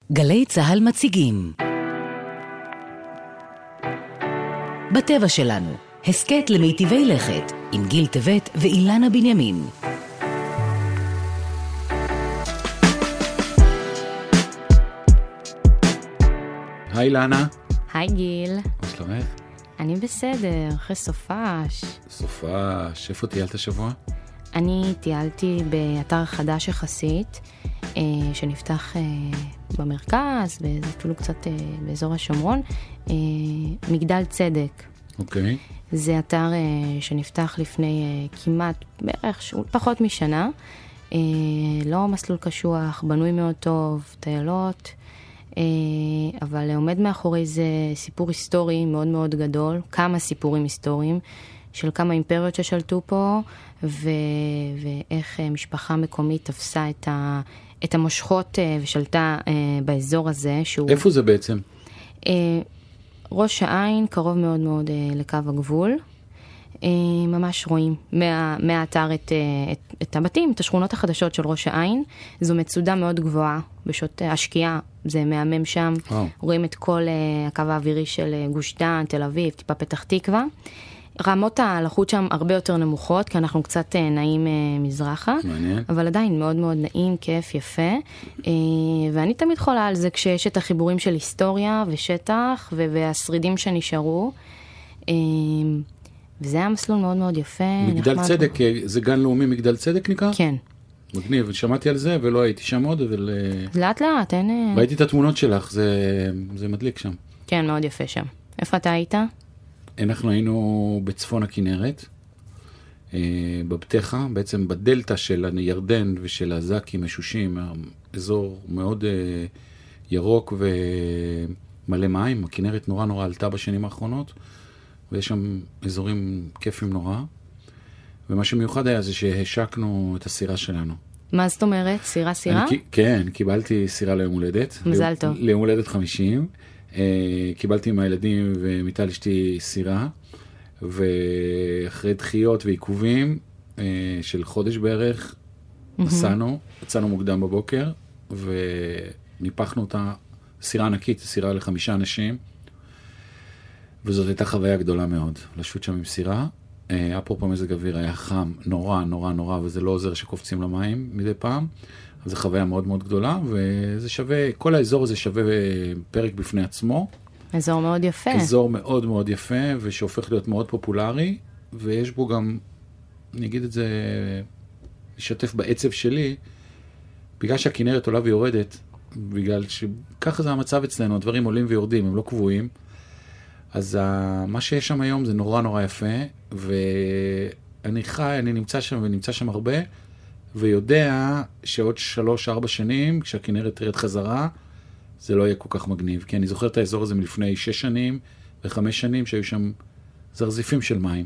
גלי צהל מציגים בטבע שלנו, הסקט למיטיבי לכת עם גיל טבת ואילנה בנימין. היי אילנה. היי גיל. מה שלומך? אני בסדר, אחרי סופש. סופש, איפה טיילת השבוע? אני טיילתי באתר חדש יחסית, שנפתח במרכז, ואפילו קצת באזור השומרון, מגדל צדק. אוקיי. זה אתר שנפתח לפני כמעט, בערך פחות משנה. לא מסלול קשוח, בנוי מאוד טוב, טיילות, אבל עומד מאחורי זה סיפור היסטורי מאוד מאוד גדול, כמה סיפורים היסטוריים של כמה אימפריות ששלטו פה, ואיך משפחה מקומית תפסה את המושכות ושלטה באזור הזה. איפה זה בעצם? ראש העין, קרוב מאוד מאוד לקו הגבול. ממש רואים מהאתר את הבתים, את השכונות החדשות של ראש העין. זו מצודה מאוד גבוהה, בשעות השקיעה זה מהמם שם. רואים את כל הקו האווירי של גוש דן, תל אביב, טיפה פתח תקווה. רמות הלחות שם הרבה יותר נמוכות, כי אנחנו קצת נעים מזרחה. מעניין. אבל עדיין מאוד מאוד נעים, כיף, יפה. ואני תמיד חולה על זה כשיש את החיבורים של היסטוריה ושטח, והשרידים שנשארו. וזה היה מסלול מאוד מאוד יפה. מגדל צדק, זה גן לאומי מגדל צדק נקרא? כן. מגניב, שמעתי על זה ולא הייתי שם עוד, אבל... לאט לאט, אין... ראיתי את התמונות שלך, זה מדליק שם. כן, מאוד יפה שם. איפה אתה היית? אנחנו היינו בצפון הכנרת, בבטחה, בעצם בדלטה של הירדן ושל הזקים משושים, אזור מאוד ירוק ומלא מים. הכנרת נורא נורא עלתה בשנים האחרונות, ויש שם אזורים כיפים נורא. ומה שמיוחד היה זה שהשקנו את הסירה שלנו. מה זאת אומרת? סירה? כן, קיבלתי סירה ליום הולדת. מזל טוב. ליום הולדת 50. קיבלתי מהילדים ומיטל אשתי סירה, ואחרי דחיות ועיכובים של חודש בערך, יצאנו מוקדם בבוקר, וניפחנו אותה, סירה ענקית, סירה ל5 אנשים, וזאת הייתה חוויה גדולה מאוד, לשוט שם עם סירה. אפרופו מזג אוויר היה חם, נורא נורא נורא, וזה לא עוזר שקופצים למים מדי פעם, אז זו חוויה מאוד מאוד גדולה, וזה שווה, כל האזור הזה שווה פרק בפני עצמו. אזור מאוד יפה. אזור מאוד מאוד יפה, ושהופך להיות מאוד פופולרי, ויש בו גם, אני אגיד את זה, לשתף בעצב שלי, בגלל שהכנרת עולה ויורדת, בגלל שככה זה המצב אצלנו, הדברים עולים ויורדים, הם לא קבועים, אז מה שיש שם היום זה נורא נורא יפה, ואני חי, אני נמצא שם ונמצא שם הרבה, ויודע שעוד 3-4 שנים, כשהכנרת תרד חזרה, זה לא יהיה כל כך מגניב. כי אני זוכר את האזור הזה מלפני 6 שנים ו5 שנים, שהיו שם זרזיפים של מים.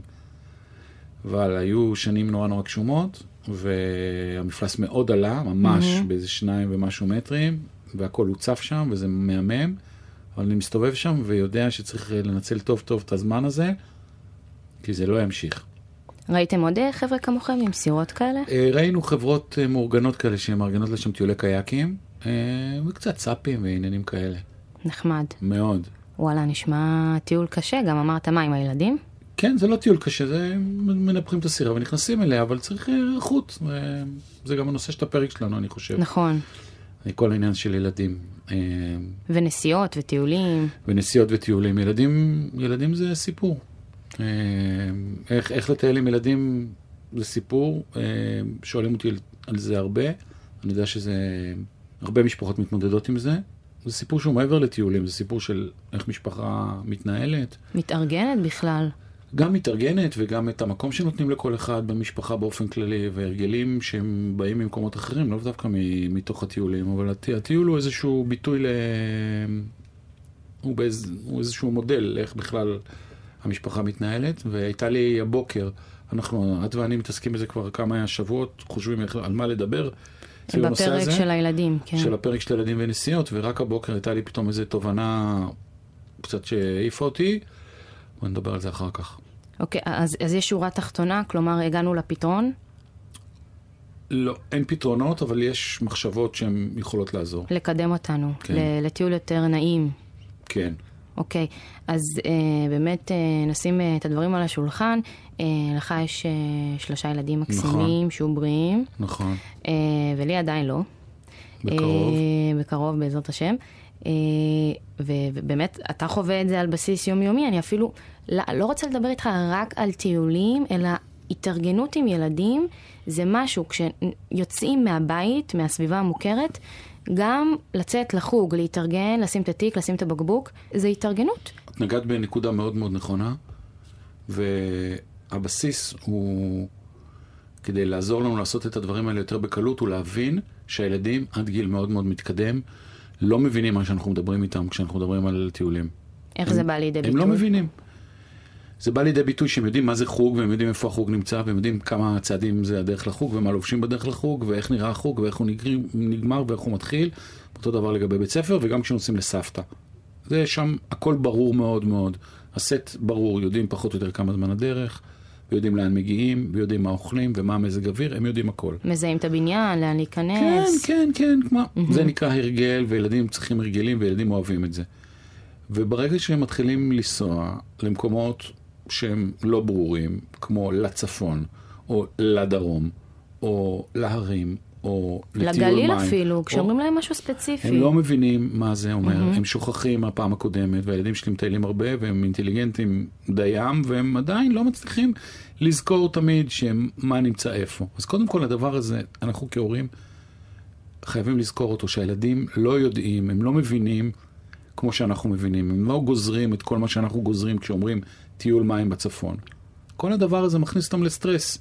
אבל היו שנים נורא נורא קשומות, והמפלס מאוד עלה, ממש באיזה 2 ומשהו מטרים, והכל הוצף שם, וזה מהמם. אבל אני מסתובב שם ויודע שצריך לנצל טוב טוב את הזמן הזה, כי זה לא ימשיך. ראיתם עוד חבר'ה כמוכם עם סירות כאלה? ראינו חברות מאורגנות כאלה שהן מארגנות לשם טיולי קייקים, וקצת סאפים ועניינים כאלה. נחמד. מאוד. וואלה, נשמע טיול קשה, גם אמרת מה עם הילדים? כן, זה לא טיול קשה, זה מנפחים את הסירה ונכנסים אליה, אבל צריך רכות. זה גם הנושא של הפרק שלנו, אני חושב. נכון. כל העניין של ילדים. ונסיעות וטיולים. ונסיעות וטיולים. ילדים זה סיפור. איך לטייל עם ילדים זה סיפור. שואלים אותי על זה הרבה. אני יודע שזה, הרבה משפחות מתמודדות עם זה. זה סיפור שהוא מעבר לטיולים. זה סיפור של איך משפחה מתנהלת. מתארגנת בכלל. גם מתארגנת וגם את המקום שנותנים לכל אחד במשפחה באופן כללי, והרגלים שהם באים ממקומות אחרים, לא דווקא מתוך הטיולים, אבל הטיול הוא איזשהו ביטוי הוא איזשהו מודל איך בכלל המשפחה מתנהלת, והייתה לי הבוקר, את ואני מתעסקים בזה כבר כמה שבועות, חושבים על מה לדבר, בפרק של הילדים, כן. של הפרק של הילדים ונסיעות, ורק הבוקר הייתה לי פתאום איזו תובנה קצת שהעיפה אותי, ונדבר על זה אחר כך. אוקיי, אז יש שורה תחתונה, כלומר הגענו לפתרון? לא, אין פתרונות, אבל יש מחשבות שהן יכולות לעזור. לקדם אותנו, כן. לטיול יותר נעים. כן. אוקיי, אז באמת נשים את הדברים על השולחן. לך יש 3 ילדים מקסימים, שהוא בריאים. נכון. ולי עדיין לא. בקרוב. בקרוב, בעזרת השם. ובאמת, אתה חווה את זה על בסיס יומיומי. אני אפילו לא רוצה לדבר איתך רק על טיולים, אלא התארגנות עם ילדים. זה משהו, כשיוצאים מהבית, מהסביבה המוכרת, גם לצאת לחוג, להתארגן, לשים את התיק, לשים את הבקבוק, זה התארגנות. את נגעת בנקודה מאוד מאוד נכונה, והבסיס הוא, כדי לעזור לנו לעשות את הדברים האלה יותר בקלות, הוא להבין שהילדים עד גיל מאוד מאוד מתקדם, לא מבינים מה שאנחנו מדברים איתם כשאנחנו מדברים על טיולים. איך זה בא לידי ביטוי? הם לא מבינים. זה בא לידי ביטוי שהם יודעים מה זה חוג, והם יודעים איפה החוג נמצא, והם יודעים כמה צעדים זה הדרך לחוג, ומה לובשים בדרך לחוג, ואיך נראה החוג, ואיך הוא נגמר, ואיך הוא מתחיל. אותו דבר לגבי בית ספר, וגם כשנוסעים לסבתא. זה שם הכל ברור מאוד מאוד. הסט ברור, יודעים פחות או יותר כמה זמן הדרך, ויודעים לאן מגיעים, ויודעים מה אוכלים, ומה מזג אוויר, הם יודעים הכל. מזהים את הבניין, לאן להיכנס. כן, זה נקרא הרגל, וילדים צריכים הרגלים, וילדים אוהבים את זה. וברגע שהם מתחילים לנסוע למקומות שהם לא ברורים, כמו לצפון, או לדרום, או להרים, או לטיול מים. לגליל אפילו, כשאומרים להם משהו ספציפי. הם לא מבינים מה זה אומר, הם שוכחים מהפעם הקודמת, והילדים שלי מטיילים הרבה, והם אינטליגנטים דיים, והם עדיין לא מצליחים לזכור תמיד מה נמצא איפה. אז קודם כל הדבר הזה, אנחנו כהורים חייבים לזכור אותו, שהילדים לא יודעים, הם לא מבינים כמו שאנחנו מבינים, הם לא גוזרים את כל מה שאנחנו גוזרים כשאומרים טיול מים בצפון. כל הדבר הזה מכניס אותם לסטרס.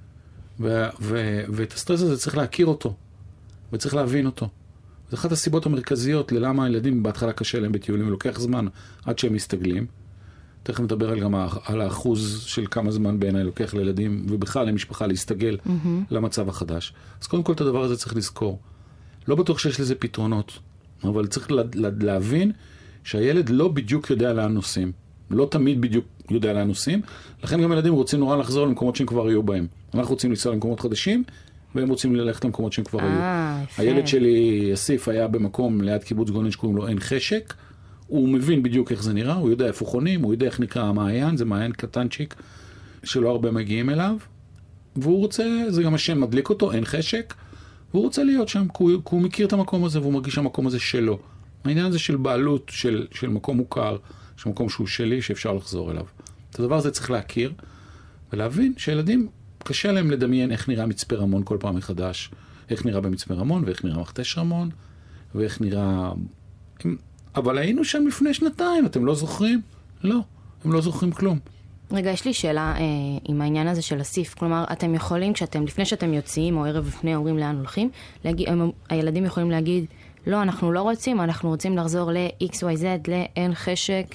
ואת הסטרס הזה צריך להכיר אותו, וצריך להבין אותו. זו אחת הסיבות המרכזיות ללמה הילדים בהתחלה קשה להם בטיולים, ולוקח זמן עד שהם מסתגלים. תכף נדבר גם על האחוז של כמה זמן בעיניי לוקח לילדים, ובכלל למשפחה להסתגל למצב החדש. אז קודם כל את הדבר הזה צריך לזכור. לא בטוח שיש לזה פתרונות, אבל צריך להבין שהילד לא בדיוק יודע לאן נוסעים. לא תמיד בדיוק יודע לאן נוסעים. לכן גם ילדים רוצים נורא לחזור למקומות שהם כבר היו בהם. אנחנו רוצים לנסוע למקומות חדשים, והם רוצים ללכת למקומות שהם כבר היו. הילד שלי, יסיף, היה במקום ליד קיבוץ גונן שקוראים לו עין חשק. הוא מבין בדיוק איך זה נראה, הוא יודע איפה חונים, הוא יודע איך נקרא המעיין, זה מעיין קטנצ'יק שלא הרבה מגיעים אליו. והוא רוצה, זה גם השם מדליק אותו, עין חשק. והוא רוצה להיות שם, כי הוא מכיר את המקום הזה, והוא מרגיש שהמקום הזה שלו. העניין הזה של בעלות, של מקום מוכר, של מקום שהוא שלי, שאפשר לחזור אליו. את הדבר הזה צריך להכיר, ולהבין שילדים, קשה להם לדמיין איך נראה מצפה רמון כל פעם מחדש, איך נראה במצפה רמון, ואיך נראה מכתש רמון, ואיך נראה... אבל היינו שם לפני 2 אתם לא זוכרים? לא, הם לא זוכרים כלום. רגע, יש לי שאלה עם העניין הזה של אסיף. כלומר, אתם יכולים, לפני שאתם יוצאים, או ערב לפני אומרים לאן הולכים, הילדים יכולים להגיד, לא, אנחנו לא רוצים, אנחנו רוצים לחזור ל-XYZ, ל-N חשק,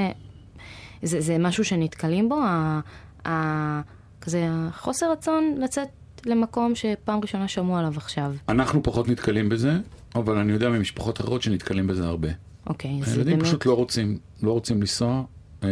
זה משהו שנתקלים בו, כזה חוסר רצון לצאת למקום שפעם ראשונה שמעו עליו עכשיו. אנחנו פחות נתקלים בזה, אבל אני יודע ממשפחות אחרות שנתקלים בזה הרבה. אוקיי, הילדים פשוט לא רוצים לנסוע,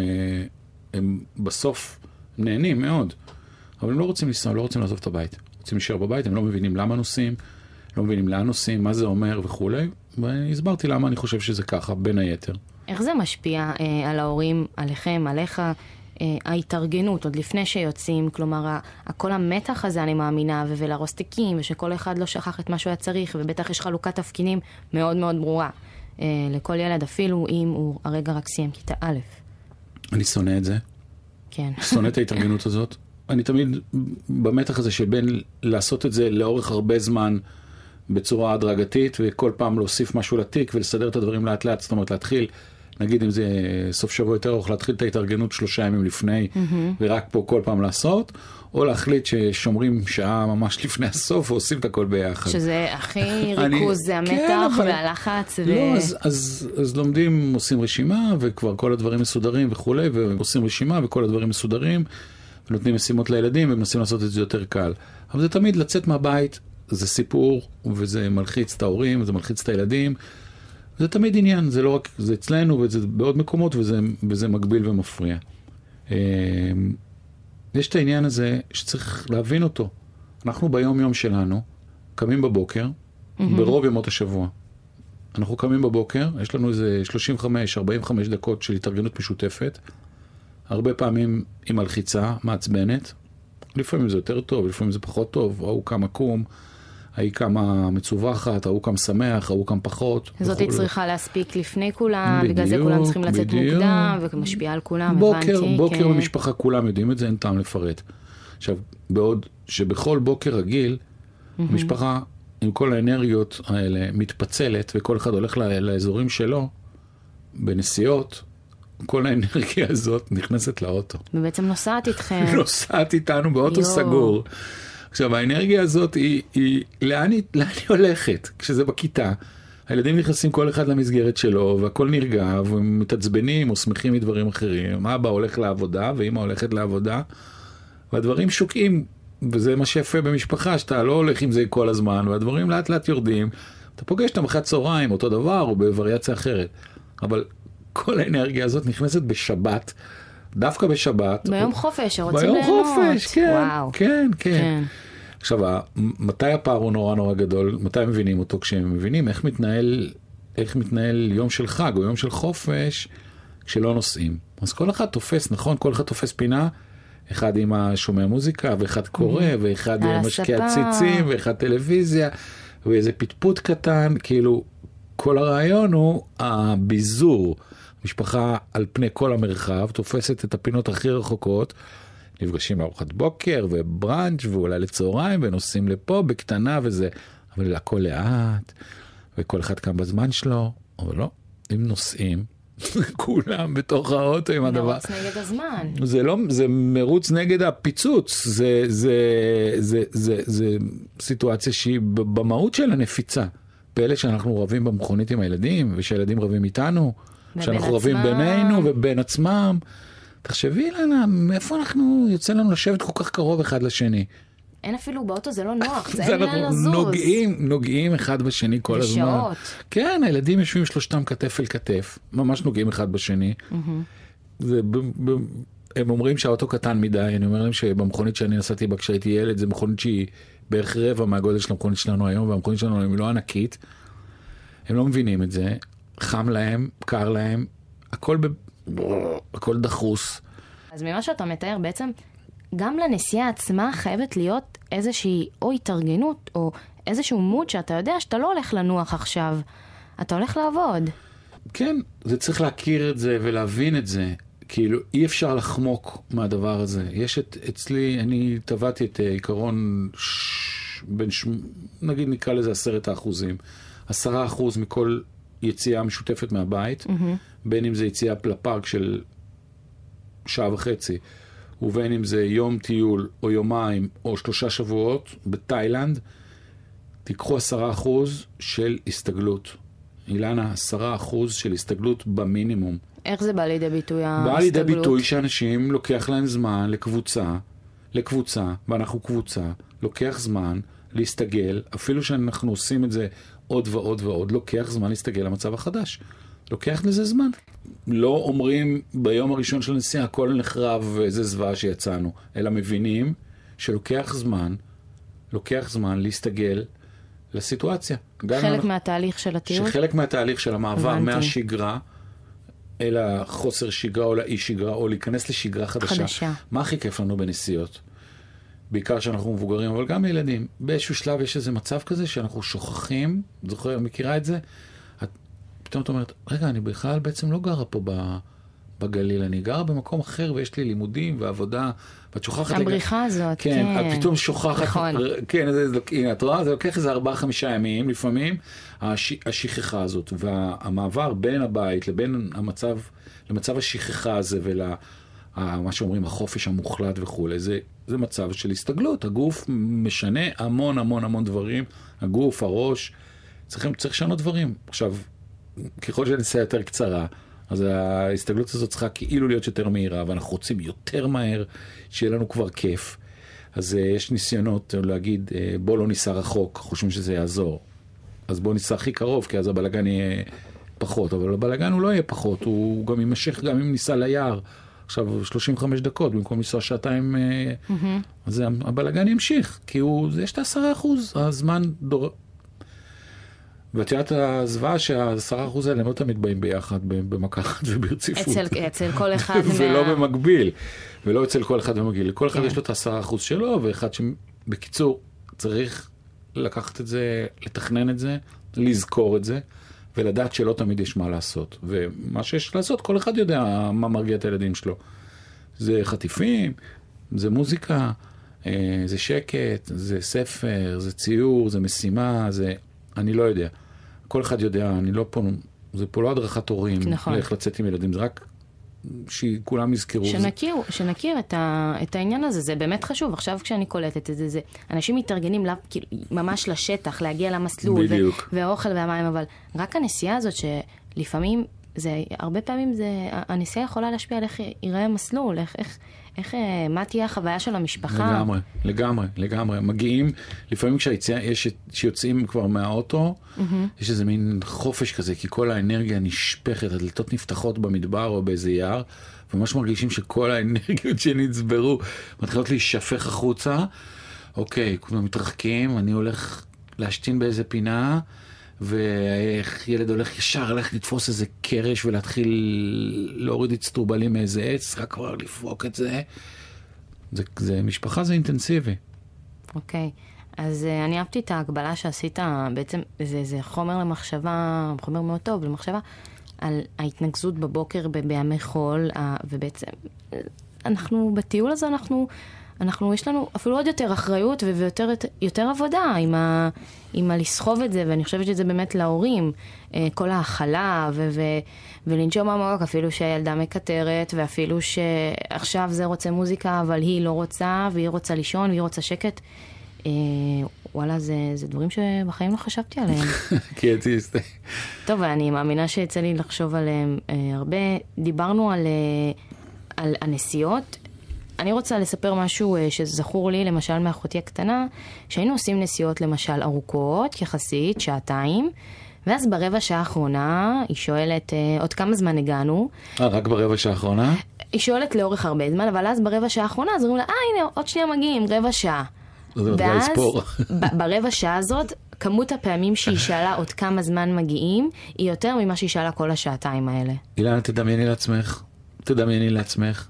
הם בסוף נהנים מאוד, אבל הם לא רוצים לנסוע, לא רוצים לעזוב את הבית. רוצים להישאר בבית, הם לא מבינים למה נוסעים, לא מבינים לאן נוסעים, מה זה אומר וכו'. והסברתי למה אני חושב שזה ככה, בין היתר. איך זה משפיע על ההורים, עליכם, עליך, ההתארגנות, עוד לפני שיוצאים, כלומר, כל המתח הזה אני מאמינה, ולהרוס תיקים, ושכל אחד לא שכח את מה שהוא היה צריך, ובטח יש חלוקת תפקידים מאוד מאוד ברורה. לכל ילד, אפילו אם הוא הרגע רק סיים כיתה א'. אני שונא את זה. כן. שונא את ההתארגנות הזאת. אני תמיד במתח הזה שבין לעשות את זה לאורך הרבה זמן בצורה הדרגתית, וכל פעם להוסיף משהו לתיק ולסדר את הדברים לאט לאט, זאת אומרת להתחיל, נגיד אם זה סוף שבוע יותר ארוך, להתחיל את ההתארגנות 3 ימים לפני, ורק פה כל פעם לעשות, או להחליט ששומרים שעה ממש לפני הסוף, ועושים את הכל ביחד. שזה הכי ריכוז, זה המתח והלחץ. לא, אז לומדים, עושים רשימה, וכבר כל הדברים מסודרים וכו', ועושים רשימה, וכל הדברים מסודרים, ונותנים משימות לילדים, ומנסים לעשות את זה יותר קל. אבל זה תמיד לצאת מהבית, זה סיפור, וזה מלחיץ את ההורים, וזה מלחיץ את הילדים, זה תמיד עניין, זה לא רק, זה אצלנו, וזה בעוד מקומות, וזה מגביל ומפריע. יש את העניין הזה שצריך להבין אותו. אנחנו ביום יום שלנו, קמים בבוקר, ברוב ימות השבוע. אנחנו קמים בבוקר, יש לנו איזה 35-45 דקות של התארגנות משותפת, הרבה פעמים עם מלחיצה, מעצבנת, לפעמים זה יותר טוב, לפעמים זה פחות טוב, ההוא כמה קום, ההיא כמה מצווחת, ההוא כמה שמח, ההוא כמה פחות. זאת היא צריכה להספיק לפני כולם, בגלל זה כולם צריכים לצאת מוקדם, ומשפיעה על כולם, הבנתי. בוקר במשפחה כולם יודעים את זה, אין טעם לפרט. עכשיו, בעוד שבכל בוקר רגיל, המשפחה עם כל האנרגיות האלה מתפצלת, וכל אחד הולך לאזורים שלו, בנסיעות, כל האנרגיה הזאת נכנסת לאוטו. ובעצם נוסעת איתכם. נוסעת איתנו באוטו סגור. עכשיו, האנרגיה הזאת לאן היא הולכת? כשזה בכיתה, הילדים נכנסים כל אחד למסגרת שלו, והכל נרגע, והם מתעצבנים או שמחים מדברים אחרים. אבא הולך לעבודה, ואמא הולכת לעבודה, והדברים שוקעים, וזה מה שיפה במשפחה, שאתה לא הולך עם זה כל הזמן, והדברים לאט לאט יורדים. אתה פוגש אותם אחרי צהריים, אותו דבר, או בווריאציה אחרת. אבל כל האנרגיה הזאת נכנסת בשבת, דווקא בשבת. ביום חופש, רוצים ליהנות. ביום חופש, כן, וואו. כן. עכשיו, מתי הפער הוא נורא נורא גדול? מתי מבינים אותו? כשהם מבינים איך מתנהל יום של חג או יום של חופש כשלא נוסעים. אז כל אחד תופס, נכון? כל אחד תופס פינה, אחד עם השומע מוזיקה, ואחד קורא, ואחד משקיע ציצים, ואחד טלוויזיה, ואיזה פטפוט קטן, כאילו, כל הרעיון הוא הביזור. משפחה על פני כל המרחב, תופסת את הפינות הכי רחוקות, נפגשים בארוחת בוקר וברנץ' ואולי לצהריים, ונוסעים לפה בקטנה וזה, אבל הכל לאט, וכל אחד קם בזמן שלו, אבל לא, אם נוסעים, כולם בתוך האוטו עם הדבר. מרוץ נגד הזמן. זה מרוץ נגד הפיצוץ, זה סיטואציה שהיא במהות של הנפיצה. פלא שאנחנו רבים במכונית עם הילדים, ושהילדים רבים איתנו, שאנחנו רבים בינינו ובין עצמם. תחשבי לנה, מאיפה יוצא לנו לשבת כל כך קרוב אחד לשני? אין אפילו באוטו, זה לא נוח, זה אין לאן לזוז. נוגעים אחד בשני כל הזמן. בשעות. כן, הילדים יושבים שלושתם כתף אל כתף, ממש נוגעים אחד בשני. הם אומרים שהאוטו קטן מדי, אני אומר להם שבמכונית שאני נסעתי בה כשהייתי ילד, זה מכונית שהיא בערך רבע מהגודל של המכונית שלנו היום, והמכונית שלנו היא לא ענקית. הם לא מבינים את זה, חם להם, קר להם, הכל דחוס. אז ממה שאתה מתאר, בעצם גם לנסיעה עצמה חייבת להיות איזושהי או התארגנות, או איזשהו מוד שאתה יודע שאתה לא הולך לנוח עכשיו, אתה הולך לעבוד. כן, זה צריך להכיר את זה ולהבין את זה. כאילו, אי אפשר לחמוק מהדבר הזה. יש אצלי, אני טבעתי את עיקרון, נגיד נקרא לזה 10%. 10% מכל יציאה משותפת מהבית, בין אם זה יציאה לפארק של שעה וחצי, ובין אם זה יום טיול או יומיים או 3 שבועות בתאילנד, תיקחו 10% של הסתגלות. אילנה, 10% של הסתגלות במינימום. איך זה בא לידי ביטוי ההסתגלות? בא לידי ביטוי שאנשים לוקח להם זמן לקבוצה, ואנחנו קבוצה, לוקח זמן להסתגל, אפילו שאנחנו עושים את זה עוד ועוד ועוד, לוקח זמן להסתגל למצב החדש. לוקח לזה זמן. לא אומרים ביום הראשון של הנסיעה, הכל נחרב ואיזה זוועה שיצאנו, אלא מבינים שלוקח זמן להסתגל לסיטואציה. חלק מהתהליך של הטיול? שחלק מהתהליך של המעבר מהשגרה אל החוסר שגרה או לאי שגרה, או להיכנס לשגרה חדשה. מה הכי כיף לנו בנסיעות? בעיקר שאנחנו מבוגרים, אבל גם ילדים. באיזשהו שלב יש איזה מצב כזה שאנחנו שוכחים, מכירה את זה? פתאום את אומרת, רגע, אני בכלל בעצם לא גרה פה בגליל, אני גרה במקום אחר ויש לי לימודים ועבודה, ואת שוכחת... הבריחה הזאת, כן. כן, את פתאום שוכחת... נכון. כן, הנה, את רואה, זה לוקח איזה 4-5 ימים, לפעמים, השכחה הזאת, והמעבר בין הבית לבין למצב השכחה הזה, מה שאומרים, החופש המוחלט וכו', זה מצב של הסתגלות. הגוף משנה המון המון המון דברים, הגוף, הראש, צריך לשנות דברים. עכשיו, ככל שהנסיעה יותר קצרה, אז ההסתגלות הזאת צריכה כאילו להיות יותר מהירה, ואנחנו רוצים יותר מהר, שיהיה לנו כבר כיף. אז יש ניסיונות להגיד, בוא לא ניסע רחוק, חושבים שזה יעזור. אז בוא ניסע הכי קרוב, כי אז הבלגן יהיה פחות, אבל הבלגן הוא לא יהיה פחות, הוא גם יימשך, גם אם ניסע ליער, עכשיו 35 דקות, במקום לנסוע שעתיים, אז הבלגן ימשיך, כי יש את 10%, הזמן ואת יודעת הזוועה שה10% האלה לא תמיד באים ביחד, במכה אחת וברציפות. אצל כל אחד ולא במקביל, ולא אצל כל אחד במקביל. לכל אחד יש לו את 10% שלו, ואחד שבקיצור צריך לקחת את זה, לתכנן את זה, לזכור את זה, ולדעת שלא תמיד יש מה לעשות. ומה שיש לעשות, כל אחד יודע מה מרגיע את הילדים שלו. זה חטיפים, זה מוזיקה, זה שקט, זה ספר, זה ציור, זה משימה, זה... אני לא יודע. כל אחד יודע, אני לא פה... זה פה לא הדרכת הורים, נכון. איך לצאת עם ילדים, זה רק שכולם יזכרו. שנכיר את העניין הזה, זה באמת חשוב. עכשיו כשאני קולטת את זה, אנשים מתארגנים ממש לשטח, להגיע למסלול, והאוכל והמים, אבל רק הנסיעה הזאת שלפעמים, הרבה פעמים הנסיעה יכולה להשפיע על איך ייראה מסלול, מה תהיה החוויה של המשפחה. לגמרי. מגיעים, לפעמים כשיוצאים כבר מהאוטו, יש איזה מין חופש כזה, כי כל האנרגיה נשפכת, הדלתות נפתחות במדבר או באיזה יער, וממש מרגישים שכל האנרגיות שנצברו מתחילות להישפך החוצה. אוקיי, כולם מתרחקים, אני הולך להשתין באיזה פינה, וילד הולך ישר, הולך לתפוס איזה קרש ולהתחיל להוריד אצטרובלים מאיזה עץ, רק כבר לפרוק את זה. משפחה זה אינטנסיבי. אוקיי, אז אני אהבתי את ההגבלה שעשית, בעצם זה חומר למחשבה, חומר מאוד טוב למחשבה, על ההתנגזות בבוקר בימי חול, ובעצם אנחנו בטיול הזה יש לנו אפילו עוד יותר אחריות ויותר עבודה עם לסחוב את זה, ואני חושבת שזה באמת להורים, כל ההכלה ולנשום עמוק, אפילו שהילדה מקטרת, ואפילו שעכשיו זה רוצה מוזיקה, אבל היא לא רוצה, והיא רוצה לישון, והיא רוצה שקט. וואלה, זה דברים שבחיים לא חשבתי עליהם. טוב, אני מאמינה שיצא לי לחשוב עליהם הרבה. דיברנו על הנסיעות. אני רוצה לספר משהו שזכור לי, למשל מאחותי הקטנה, שהיינו עושים נסיעות למשל ארוכות, יחסית, שעתיים, ואז ברבע שעה האחרונה, היא שואלת, עוד כמה זמן הגענו? רק ברבע שעה האחרונה? היא שואלת לאורך הרבה זמן, אבל אז ברבע שעה האחרונה, אז אומרים לה, הנה, עוד שנייה מגיעים, רבע שעה. ואז ברבע שעה הזאת, כמות הפעמים שהיא שאלה עוד כמה זמן מגיעים, היא יותר ממה שהיא שאלה כל השעתיים האלה. אילנה, תדמייני לעצמך.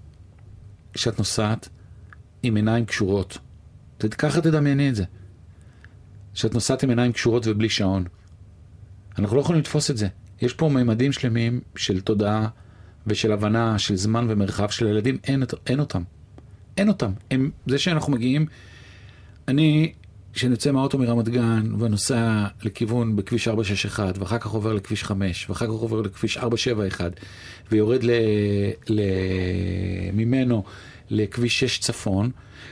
שאת נוסעת עם עיניים קשורות. ככה תדמייני את זה. שאת נוסעת עם עיניים קשורות ובלי שעון. אנחנו לא יכולים לתפוס את זה. יש פה ממדים שלמים של תודעה ושל הבנה, של זמן ומרחב של ילדים. אין אותם. זה שאנחנו מגיעים, כשנצא מהאוטו מרמת גן ונוסע לכיוון בכביש 461, ואחר כך עובר לכביש 5, ואחר כך עובר לכביש 471, ויורד ממנו לכביש 6 צפון,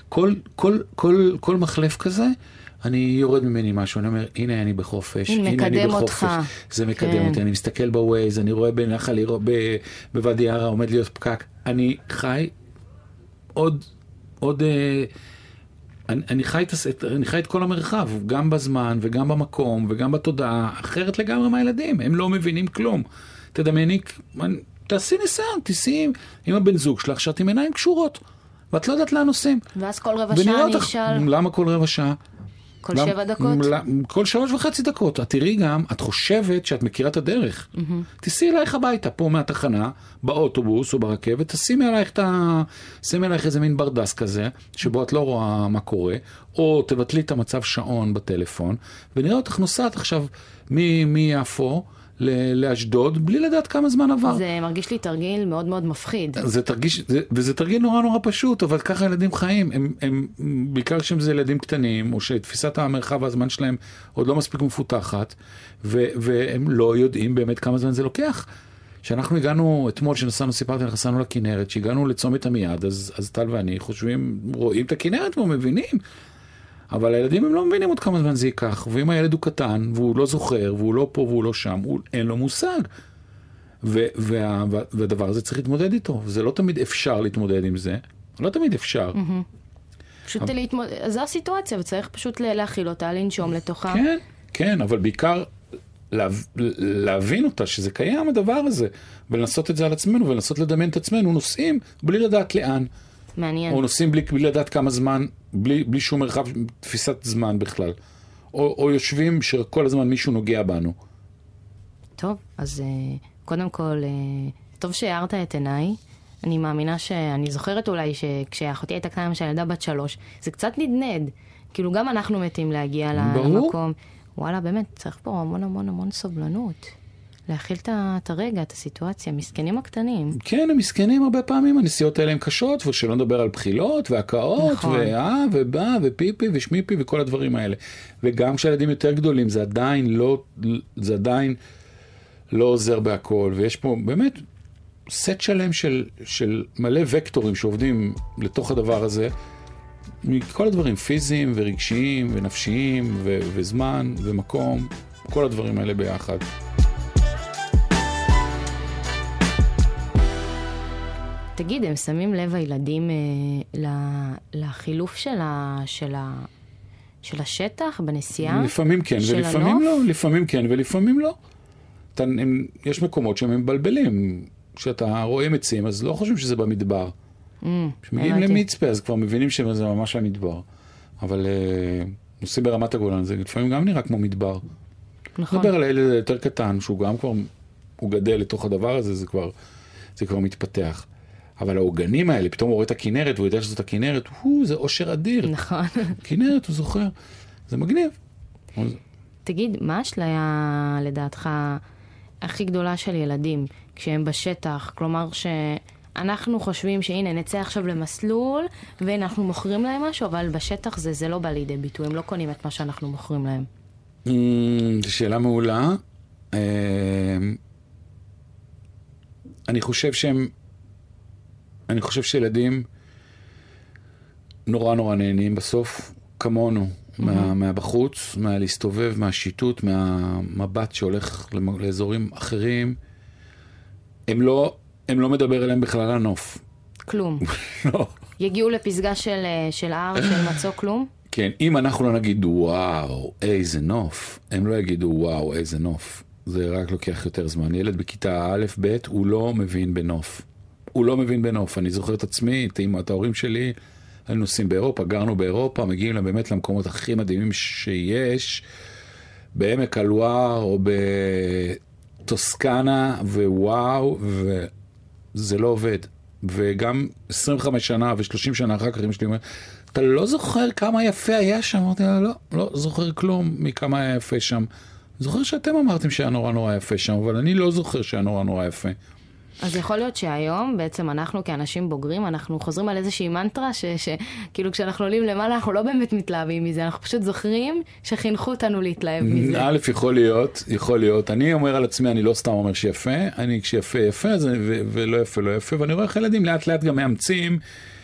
כל מחלף כזה, אני יורד ממני משהו, אני אומר, הנה אני בחופש, הנה אני בחופש, זה מקדם אותי, אני מסתכל בווייז, אני רואה בנחל, בוואדי ערה, עומד להיות פקק, אני חי אני חי את כל המרחב, גם בזמן וגם במקום וגם בתודעה, אחרת לגמרי מהילדים, הם לא מבינים כלום. תדמייני, תעשי ניסיון, תעשי עם הבן זוג שלך, שאת עם עיניים קשורות, ואת לא יודעת לאן עושים. ואז כל רבע שעה אני אשאל... למה כל רבע שעה? כל 7 דקות? כל 3.5 דקות. את תראי גם, את חושבת שאת מכירה את הדרך. תעשי אלייך הביתה, פה מהתחנה, באוטובוס או ברכבת, תשימי אלייך איזה מין ברדס כזה, שבו את לא רואה מה קורה, או תבטלי את המצב שעון בטלפון, ונראה אותך נוסעת עכשיו מיפו לאשדוד, בלי לדעת כמה זמן עבר. זה מרגיש לי תרגיל מאוד מאוד מפחיד. וזה תרגיל נורא נורא פשוט, אבל ככה ילדים חיים. הם בעיקר כשזה ילדים קטנים, או שתפיסת המרחב והזמן שלהם עוד לא מספיק מפותחת, והם לא יודעים באמת כמה זמן זה לוקח. כשאנחנו הגענו, אתמול סיפרתי, נסענו לכנרת, שהגענו לצומת עמיעד, אז טל ואני רואים את הכנרת ומבינים. אבל הילדים הם לא מבינים עוד כמה זמן זה ייקח, ואם הילד הוא קטן, והוא לא זוכר, והוא לא פה והוא לא שם, אין לו מושג. והדבר הזה צריך להתמודד איתו. זה לא תמיד אפשר להתמודד עם זה. לא תמיד אפשר. פשוט זו הסיטואציה, וצריך פשוט להכיל אותה, לנשום לתוכה. כן, אבל בעיקר להבין אותה, שזה קיים הדבר הזה, ולנסות את זה על עצמנו, ולנסות לדמיין את עצמנו, נוסעים בלי לדעת לאן. מעניין. או נוסעים בלי לדעת כמה זמן, בלי שום מרחב, תפיסת זמן בכלל. או יושבים שכל הזמן מישהו נוגע בנו. טוב, אז קודם כל, טוב שהערת את עיניי. אני מאמינה שאני זוכרת אולי שכשאחותי הייתה קטנה של ילדה בת 3, זה קצת נדנד. כאילו גם אנחנו מתים להגיע למקום. וואלה, באמת, צריך פה המון המון המון סובלנות. להכיל את הרגע, את הסיטואציה, מסכנים הקטנים. כן, המסכנים הרבה פעמים, הנסיעות האלה הן קשות, ושלא נדבר על בחילות, והקאות, נכון. ובא, ופיפי, ושמיפי, וכל הדברים האלה. וגם כשילדים יותר גדולים, זה עדיין לא עוזר בהכל, ויש פה באמת סט שלם של מלא וקטורים שעובדים לתוך הדבר הזה, מכל הדברים, פיזיים ורגשיים ונפשיים וזמן ומקום, כל הדברים האלה ביחד. תגיד, הם שמים לב הילדים לחילוף של השטח בנסיעה? לפעמים כן ולפעמים לא, לפעמים כן ולפעמים לא. יש מקומות שהם מבלבלים, כשאתה רואה עצים, אז לא חושבים שזה במדבר. כשמגיעים למצפה, אז כבר מבינים שזה ממש המדבר. אבל נוסעים ברמת הגולן, זה לפעמים גם נראה כמו מדבר. נכון. נדבר על הילד יותר קטן, שהוא גם כבר, הוא גדל לתוך הדבר הזה, זה כבר מתפתח. אבל העוגנים האלה, פתאום הוא רואה את הכינרת, והוא יודע שזאת הכינרת, זה אושר אדיר. נכון. כינרת, הוא זוכר. זה מגניב. תגיד, מה האשליה לדעתך הכי גדולה של ילדים כשהם בשטח? כלומר שאנחנו חושבים שהנה נצא עכשיו למסלול ואנחנו מוכרים להם משהו, אבל בשטח זה לא בא לידי ביטוי, הם לא קונים את מה שאנחנו מוכרים להם. זו שאלה מעולה. אני חושב שילדים נורא נהנים בסוף, כמונו, מהבחוץ, מהלהסתובב, מהשיטוט, מהמבט שהולך לאזורים אחרים. הם לא מדבר אליהם בכלל הנוף. כלום. לא. יגיעו לפסגה של הר, של מצוא כלום? כן, אם אנחנו לא נגיד וואו, איזה נוף, הם לא יגידו וואו, איזה נוף. זה רק לוקח יותר זמן. ילד בכיתה א' ב' הוא לא מבין בנוף. הוא לא מבין בנוף. אני זוכר את עצמי, את ההורים שלי, היינו נוסעים באירופה, גרנו באירופה, מגיעים להם באמת למקומות הכי מדהימים שיש, בעמק הלואר או בטוסקנה, ווואו, וזה לא עובד. וגם 25 שנה ו30 שנה אחר כך, אמא שלי אומר, אתה לא זוכר כמה יפה היה שם? אמרתי לה, לא זוכר כלום מכמה היה יפה שם. זוכר שאתם אמרתם שהיה נורא יפה שם, אבל אני לא זוכר שהיה נורא יפה. אז יכול להיות שהיום בעצם אנחנו כאנשים בוגרים, אנחנו חוזרים על איזושהי מנטרה שכאילו כשאנחנו עולים למעלה אנחנו לא באמת מתלהבים מזה, אנחנו פשוט זוכרים שחינכו אותנו להתלהב מזה. א', יכול להיות. אני אומר על עצמי, אני לא סתם אומר שיפה, אני כשיפה יפה ולא יפה לא יפה, ואני רואה איך ילדים לאט לאט גם מאמצים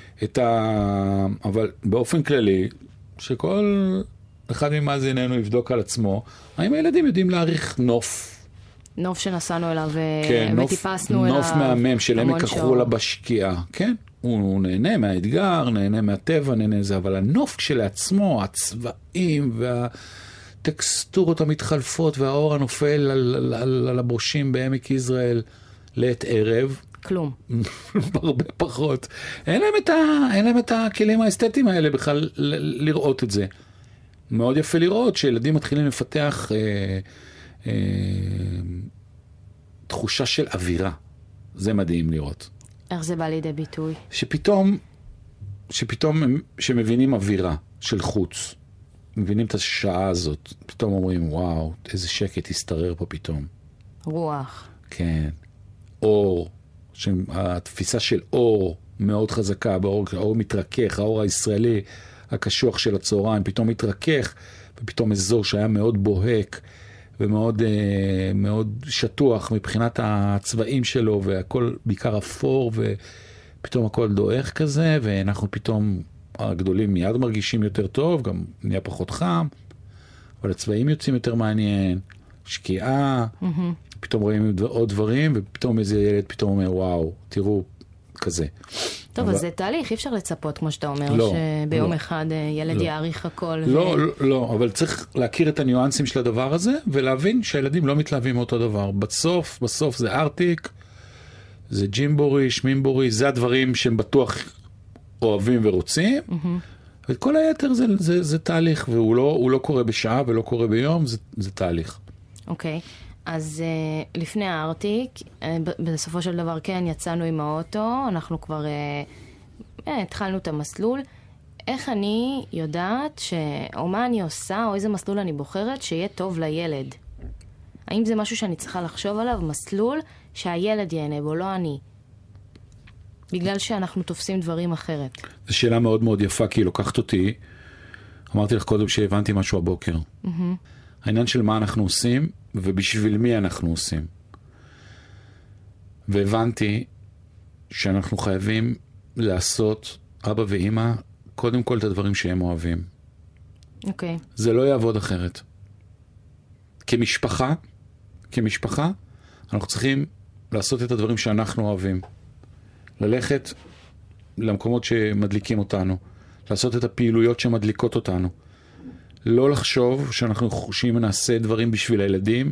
אבל באופן כללי, שכל אחד ממאזיננו יבדוק על עצמו, האם הילדים יודעים להעריך נוף שנסענו אליו כן, וטיפסנו אליו. נוף מהמם של עמק החולה בשקיעה. כן, הוא נהנה מהאתגר, נהנה מהטבע, נהנה זה, אבל הנוף כשלעצמו, הצבעים והטקסטורות המתחלפות והאור הנופל על הבושים בעמק יזרעאל לעת ערב. כלום. הרבה פחות. אין להם את הכלים האסתטיים האלה בכלל לראות את זה. מאוד יפה לראות שילדים מתחילים לפתח תחושה של אווירה. זה מדהים לראות. איך זה בא לידי ביטוי? שפתאום שמבינים אווירה של חוץ, מבינים את השעה הזאת, פתאום אומרים, וואו, איזה שקט הסתרר פה פתאום. רוח. כן. אור, התפיסה של אור מאוד חזקה, האור מתרכך, האור הישראלי, הקשוח של הצהריים, פתאום מתרכך, ופתאום אזור שהיה מאוד בוהק, ומאוד מאוד שטוח מבחינת הצבעים שלו, והכל בעיקר אפור, ופתאום הכל דועך כזה, ואנחנו פתאום, הגדולים מיד מרגישים יותר טוב, גם נהיה פחות חם, אבל הצבעים יוצאים יותר מעניין, שקיעה, פתאום רואים עוד דברים, ופתאום איזה ילד פתאום אומר, וואו, תראו, כזה. טוב, אז זה תהליך, אי אפשר לצפות, כמו שאתה אומר, שביום אחד ילד יעריך הכל. לא, אבל צריך להכיר את הניואנסים של הדבר הזה, ולהבין שהילדים לא מתלהבים מאותו דבר. בסוף זה ארטיק, זה ג'ימבורי, שמימבורי, זה הדברים שהם בטוח אוהבים ורוצים, וכל היתר זה תהליך, והוא לא קורה בשעה ולא קורה ביום, זה תהליך. אוקיי. אז לפני הארטיק, בסופו של דבר כן, יצאנו עם האוטו, אנחנו כבר התחלנו את המסלול. איך אני יודעת או מה אני עושה, או איזה מסלול אני בוחרת, שיהיה טוב לילד? האם זה משהו שאני צריכה לחשוב עליו, מסלול שהילד ייהנה בו, לא אני? בגלל שאנחנו תופסים דברים אחרת. זו שאלה מאוד מאוד יפה, כי היא לוקחת אותי. אמרתי לך קודם שהבנתי משהו הבוקר. העניין של מה אנחנו עושים, ובשביל מי אנחנו עושים. והבנתי שאנחנו חייבים לעשות, אבא ואמא, קודם כל את הדברים שהם אוהבים. אוקיי. זה לא יעבוד אחרת. כמשפחה, אנחנו צריכים לעשות את הדברים שאנחנו אוהבים. ללכת למקומות שמדליקים אותנו. לעשות את הפעילויות שמדליקות אותנו. לא לחשוב שאם נעשה דברים בשביל הילדים,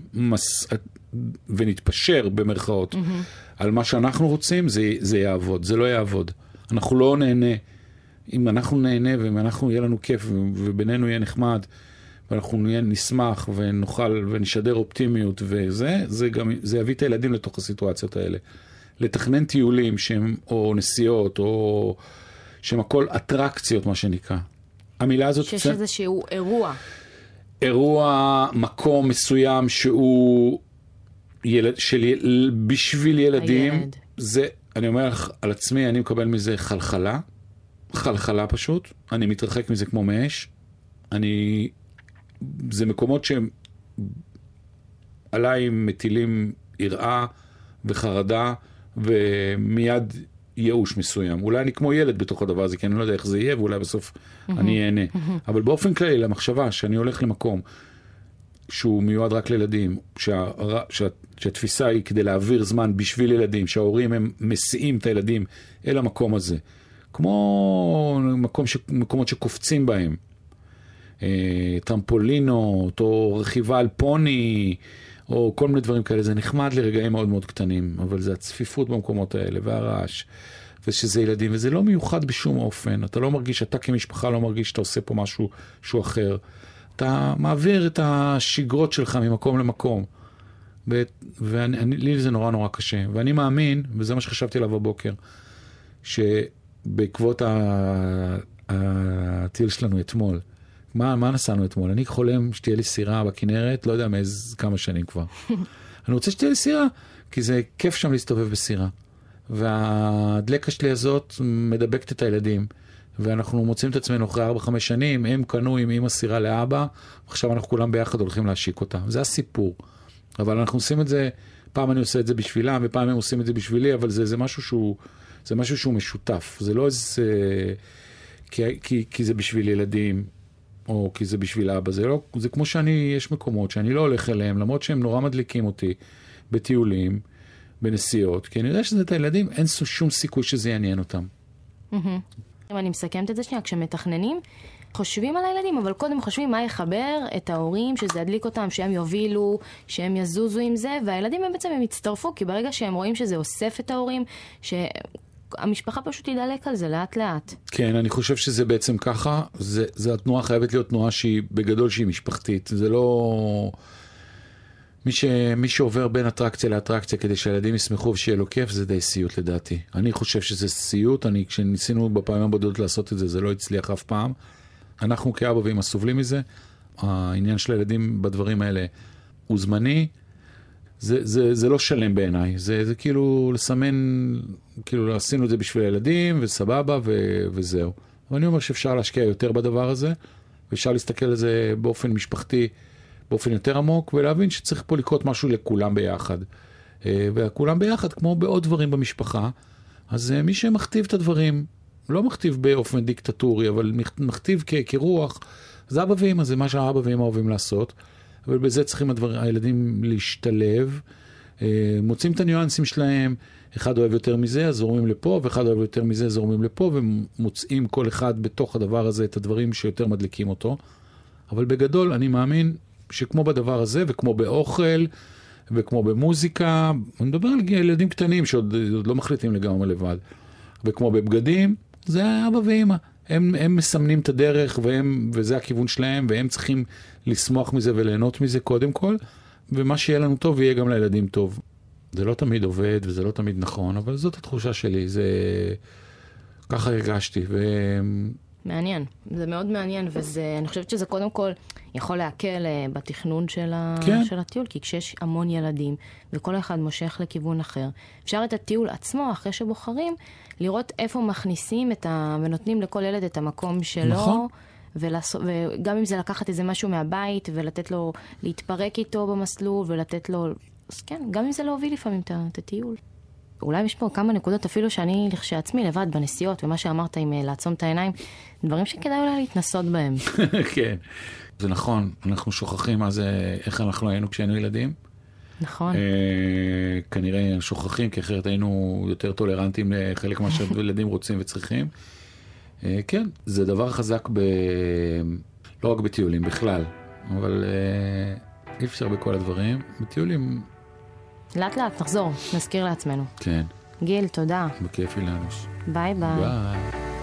ונתפשר במרכאות, על מה שאנחנו רוצים, זה יעבוד. זה לא יעבוד. אנחנו לא נהנה. אם אנחנו נהנה ואם אנחנו יהיה לנו כיף ובינינו יהיה נחמד, ואנחנו נשמח ונוכל ונשדר אופטימיות זה יביא את הילדים לתוך הסיטואציות האלה. לתכנן טיולים או נסיעות או שהם הכל אטרקציות מה שנקרא. המילה הזאת... שיש איזשהו אירוע. אירוע, מקום מסוים שהוא בשביל ילדים. הילד. זה, אני אומר לך על עצמי, אני מקבל מזה חלחלה פשוט. אני מתרחק מזה כמו מאש. זה מקומות שהם עליי מטילים יראה וחרדה ומיד ייאוש מסוים. אולי אני כמו ילד בתוך הדבר הזה, כי אני לא יודע איך זה יהיה, ואולי בסוף אני אהנה. אבל באופן כללי, למחשבה שאני הולך למקום שהוא מיועד רק לילדים, שהתפיסה היא כדי להעביר זמן בשביל ילדים, שההורים הם מסיעים את הילדים אל המקום הזה. כמו מקומות שקופצים בהם. טרמפולינות, או רכיבה על פוני, או כל מיני דברים כאלה. זה נחמד לרגעים מאוד מאוד קטנים, אבל זה הצפיפות במקומות האלה, והרעש, ושזה ילדים, וזה לא מיוחד בשום אופן. אתה לא מרגיש, אתה כמשפחה לא מרגיש שאתה עושה פה משהו שהוא אחר. אתה מעביר את השגרות שלך ממקום למקום. לי זה נורא נורא קשה. ואני מאמין, וזה מה שחשבתי עליו בבוקר, שבעקבות הטיל שלנו אתמול, מה נסענו אתמול? אני חולם שתהיה לי סירה בכנרת, לא יודע מאיזה כמה שנים כבר. אני רוצה שתהיה לי סירה, כי זה כיף שם להסתובב בסירה. והדלקה שלי הזאת מדבקת את הילדים. ואנחנו מוצאים את עצמנו אחרי 4-5 שנים, הם קנו עם אמא סירה לאבא, עכשיו אנחנו כולם ביחד הולכים להשיק אותה. זה הסיפור. אבל אנחנו עושים את זה, פעם אני עושה את זה בשבילם, ופעם הם עושים את זה בשבילי, אבל זה משהו שהוא משותף. זה לא איזה... כי זה בשביל ילדים, או כי זה בשביל אבא. זה כמו יש מקומות שאני לא הולך אליהם, למרות שהם נורא מדליקים אותי בטיולים, בנסיעות, כי אני יודע שזה את הילדים, אין שום סיכוי שזה יעניין אותם. אם אני מסכמת את זה שנייה, כשמתכננים, חושבים על הילדים, אבל קודם חושבים מה יחבר את ההורים, שזה ידליק אותם, שהם יובילו, שהם יזוזו עם זה, והילדים הם בעצם יצטרפו, כי ברגע שהם רואים שזה אוסף את ההורים, שהמשפחה פשוט תדלק על זה לאט לאט. כן, אני חושב שזה בעצם ככה, התנועה חייבת להיות תנועה שהיא בגדול שהיא משפחתית, זה לא... מי שעובר בין אטרקציה לאטרקציה כדי שהילדים ישמחו ושיהיה לו כיף, זה די סיוט לדעתי. אני חושב שזה סיוט, כשניסינו בפעמים הבודדות לעשות את זה, זה לא הצליח אף פעם. אנחנו כאבא ואמא סובלים מזה. העניין של הילדים בדברים האלה הוא זמני. זה לא שלם בעיניי. זה כאילו לסמן, כאילו עשינו את זה בשביל הילדים, וסבבה, וזהו. ואני אומר שאפשר להשקיע יותר בדבר הזה, ואפשר להסתכל על זה באופן משפחתי, באופן יותר עמוק, ולהבין שצריך פה לקרות משהו לכולם ביחד. וכולם ביחד, כמו בעוד דברים במשפחה, אז מי שמכתיב את הדברים, לא מכתיב באופן דיקטטורי, אבל מכתיב כרוח, זה אבא ואמא, זה מה שהאבא ואמא אוהבים לעשות, אבל בזה צריכים הילדים להשתלב, מוצאים את הניואנסים שלהם, אחד אוהב יותר מזה, אז זורמים לפה, ואחד אוהב יותר מזה, זורמים לפה, ומוצאים כל אחד בתוך הדבר הזה את הדברים שיותר מדליקים אותו. אבל בגדול אני מאמין שכמו בדבר הזה, וכמו באוכל, וכמו במוזיקה, אני מדבר על ילדים קטנים שעוד לא מחליטים לגמרי לבד, וכמו בבגדים, זה אבא ואמא. הם מסמנים את הדרך, וזה הכיוון שלהם, והם צריכים לשמוח מזה וליהנות מזה קודם כל, ומה שיהיה לנו טוב יהיה גם לילדים טוב. זה לא תמיד עובד, וזה לא תמיד נכון, אבל זאת התחושה שלי, ככה הרגשתי. מעניין, זה מאוד מעניין, ואני חושבת שזה קודם כל יכול להקל בתכנון של הטיול, כי כשיש המון ילדים, וכל אחד מושך לכיוון אחר, אפשר את הטיול עצמו, אחרי שבוחרים, לראות איפה מכניסים ונותנים לכל ילד את המקום שלו, נכון. וגם אם זה לקחת איזה משהו מהבית, ולתת לו להתפרק איתו במסלול, ולתת לו, אז כן, גם אם זה להוביל לפעמים את הטיול. אולי יש פה כמה נקודות אפילו שאני כשעצמי לבד בנסיעות, ומה שאמרת עם לעצום את העיניים, דברים שכדאי אולי להתנסות בהם. כן, זה נכון, אנחנו שוכחים מה זה, איך אנחנו היינו כשהיינו ילדים. נכון. כנראה שוכחים, כי אחרת היינו יותר טולרנטים לחלק מה שילדים רוצים וצריכים. כן, זה דבר חזק לא רק בטיולים, בכלל, אבל אי אפשר בכל הדברים. בטיולים... לאט לאט, נחזור, נזכיר לעצמנו. כן. גיל, תודה. בכיף אילנוש. ביי ביי. ביי.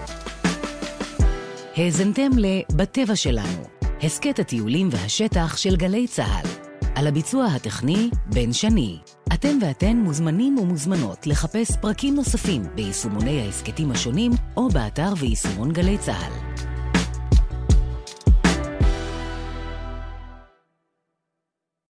האזנתם ל"בטבע שלנו", הסקט הטיולים והשטח של גלי צהל. על הביצוע הטכני, בן שני. אתם ואתן מוזמנים ומוזמנות לחפש פרקים נוספים ביישומוני ההסקטים השונים, או באתר ויישומון גלי צהל.